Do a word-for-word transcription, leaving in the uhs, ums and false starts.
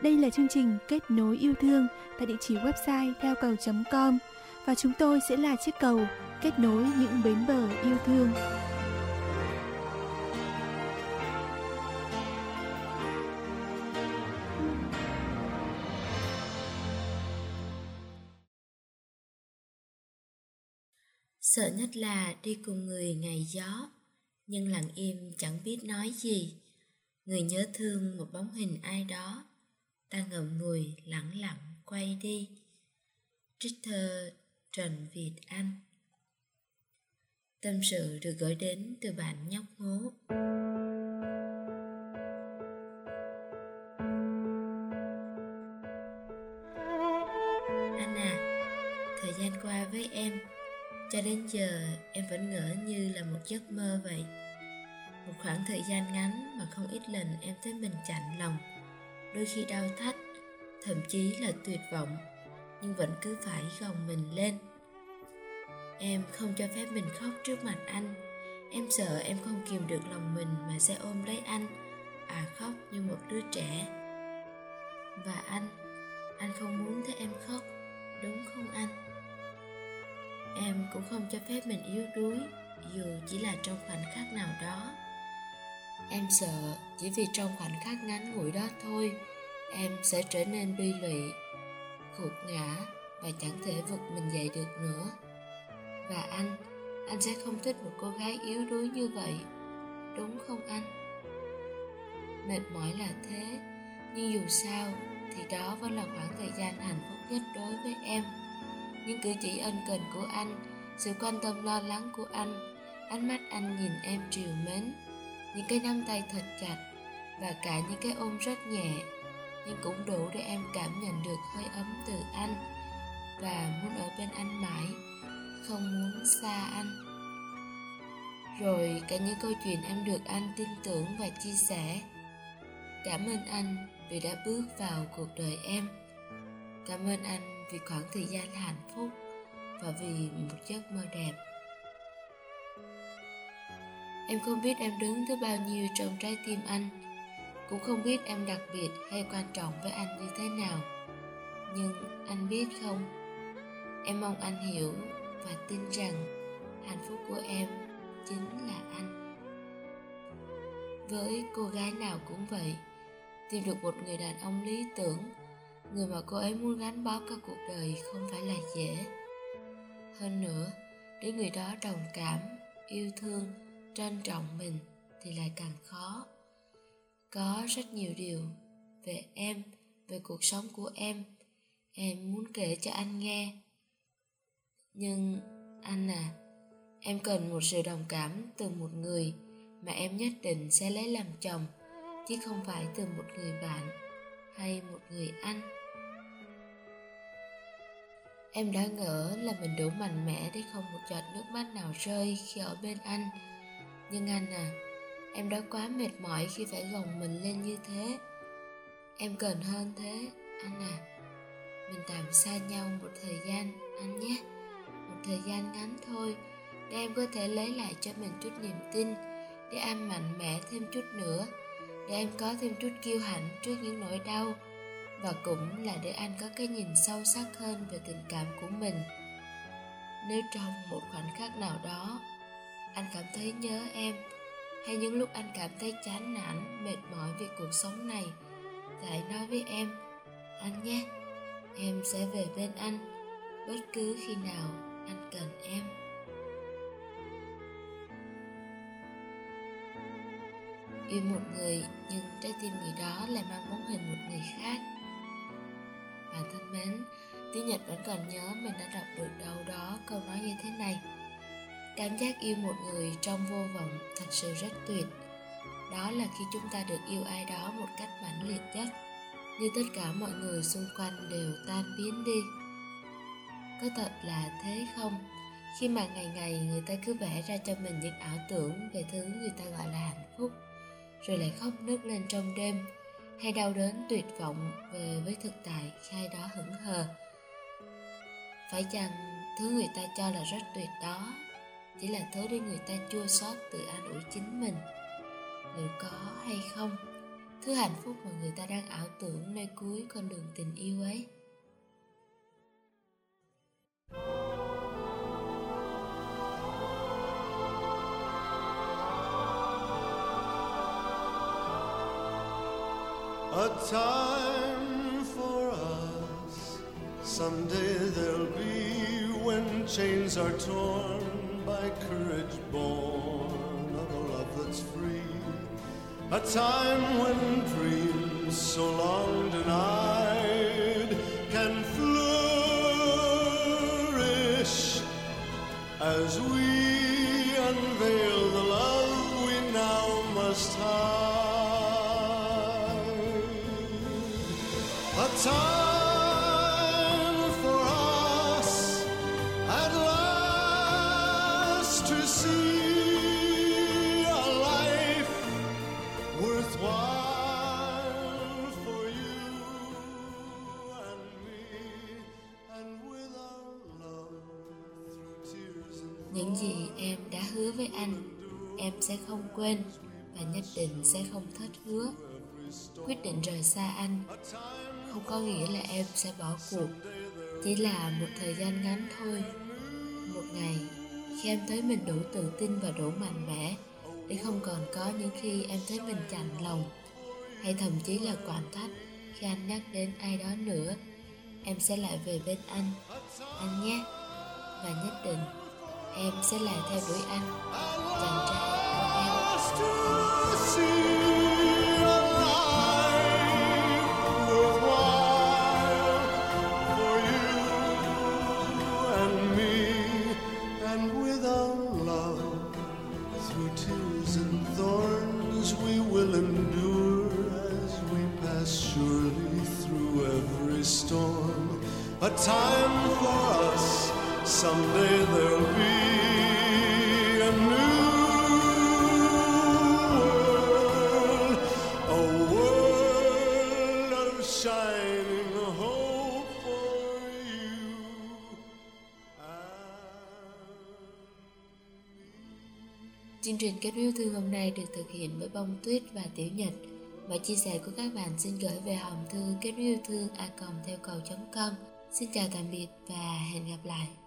Đây là chương trình Kết nối yêu thương tại địa chỉ website theo cầu chấm com và chúng tôi sẽ là chiếc cầu kết nối những bến bờ yêu thương. Sợ nhất là đi cùng người ngày gió, nhưng lặng im chẳng biết nói gì. Người nhớ thương một bóng hình ai đó, ta ngậm ngùi lẳng lặng quay đi. Trích thơ Trần Việt Anh. Tâm sự được gửi đến từ bạn nhóc ngố. Anh à, thời gian qua với em, cho đến giờ em vẫn ngỡ như là một giấc mơ vậy. Một khoảng thời gian ngắn mà không ít lần em thấy mình chạnh lòng, đôi khi đau thắt, thậm chí là tuyệt vọng, nhưng vẫn cứ phải gồng mình lên. Em không cho phép mình khóc trước mặt anh. Em sợ em không kìm được lòng mình mà sẽ ôm lấy anh, à khóc như một đứa trẻ. Và anh, anh không muốn thấy em khóc, đúng không anh? Em cũng không cho phép mình yếu đuối, dù chỉ là trong khoảnh khắc nào đó. Em sợ chỉ vì trong khoảnh khắc ngắn ngủi đó thôi, em sẽ trở nên bi lụy, gục ngã và chẳng thể vực mình dậy được nữa. Và anh, anh sẽ không thích một cô gái yếu đuối như vậy, đúng không anh? Mệt mỏi là thế, nhưng dù sao thì đó vẫn là khoảng thời gian hạnh phúc nhất đối với em. Những cử chỉ ân cần của anh, sự quan tâm lo lắng của anh, ánh mắt anh nhìn em trìu mến, những cái nắm tay thật chặt và cả những cái ôm rất nhẹ, nhưng cũng đủ để em cảm nhận được hơi ấm từ anh và muốn ở bên anh mãi, không muốn xa anh. Rồi cả những câu chuyện em được anh tin tưởng và chia sẻ. Cảm ơn anh vì đã bước vào cuộc đời em. Cảm ơn anh vì khoảng thời gian hạnh phúc và vì một giấc mơ đẹp. Em không biết em đứng thứ bao nhiêu trong trái tim anh, cũng không biết em đặc biệt hay quan trọng với anh như thế nào. Nhưng anh biết không, em mong anh hiểu và tin rằng hạnh phúc của em chính là anh. Với cô gái nào cũng vậy, tìm được một người đàn ông lý tưởng, người mà cô ấy muốn gắn bó cả cuộc đời không phải là dễ. Hơn nữa, để người đó đồng cảm, yêu thương, trân trọng mình thì lại càng khó. Có rất nhiều điều về em, về cuộc sống của em, em muốn kể cho anh nghe. Nhưng anh à, em cần một sự đồng cảm từ một người mà em nhất định sẽ lấy làm chồng, chứ không phải từ một người bạn hay một người anh. Em đã ngỡ là mình đủ mạnh mẽ để không một giọt nước mắt nào rơi khi ở bên anh. Nhưng anh à, em đã quá mệt mỏi khi phải gồng mình lên như thế. Em cần hơn thế, anh à. Mình tạm xa nhau một thời gian, anh nhé. Một thời gian ngắn thôi, để em có thể lấy lại cho mình chút niềm tin, để em mạnh mẽ thêm chút nữa, để em có thêm chút kiêu hãnh trước những nỗi đau, và cũng là để anh có cái nhìn sâu sắc hơn về tình cảm của mình. Nếu trong một khoảnh khắc nào đó anh cảm thấy nhớ em, hay những lúc anh cảm thấy chán nản, mệt mỏi vì cuộc sống này, thì hãy nói với em, anh nhé. Em sẽ về bên anh bất cứ khi nào anh cần em. Yêu một người nhưng trái tim người đó lại mang bóng hình một người khác. Bạn thân mến, Tiếng Nhật vẫn còn nhớ mình đã đọc được đâu đó câu nói như thế này: cảm giác yêu một người trong vô vọng thật sự rất tuyệt. Đó là khi chúng ta được yêu ai đó một cách mãnh liệt nhất, như tất cả mọi người xung quanh đều tan biến đi. Có thật là thế không? Khi mà ngày ngày người ta cứ vẽ ra cho mình những ảo tưởng về thứ người ta gọi là hạnh phúc, rồi lại khóc nức lên trong đêm, hay đau đớn tuyệt vọng về với thực tại khi đó hững hờ. Phải chăng thứ người ta cho là rất tuyệt đó chỉ là thứ để người ta chua xót tự an ủi chính mình? Liệu có hay không, thứ hạnh phúc mà người ta đang ảo tưởng nơi cuối con đường tình yêu ấy. A time for us, someday there'll be, when chains are torn by courage born of a love that's free. A time when dreams so long denied can flourish as we unveil the love we now must hide. A time for us at last to see a life worthwhile for you and me, and with our love through tears and Những gì em đã hứa với anh, em sẽ không quên và nhất định sẽ không thất hứa. Quyết định rời xa anh không có nghĩa là em sẽ bỏ cuộc, chỉ là một thời gian ngắn thôi. Một ngày khi em thấy mình đủ tự tin và đủ mạnh mẽ để không còn có những khi em thấy mình chạnh lòng, hay thậm chí là quặn thắt khi anh nhắc đến ai đó nữa, em sẽ lại về bên anh, anh nhé. Và nhất định em sẽ lại theo đuổi anh, chàng trai của em. Storm, a time for us, someday there'll be a new world, a world of shining hope for you and me. Chương trình Kết Yêu Thương hôm nay được thực hiện bởi Bông Tuyết và Tiểu Nhật. Mọi chia sẻ của các bạn xin gửi về hòm thư kết nối yêu thương a còng theo cầu chấm com. Xin chào tạm biệt và hẹn gặp lại.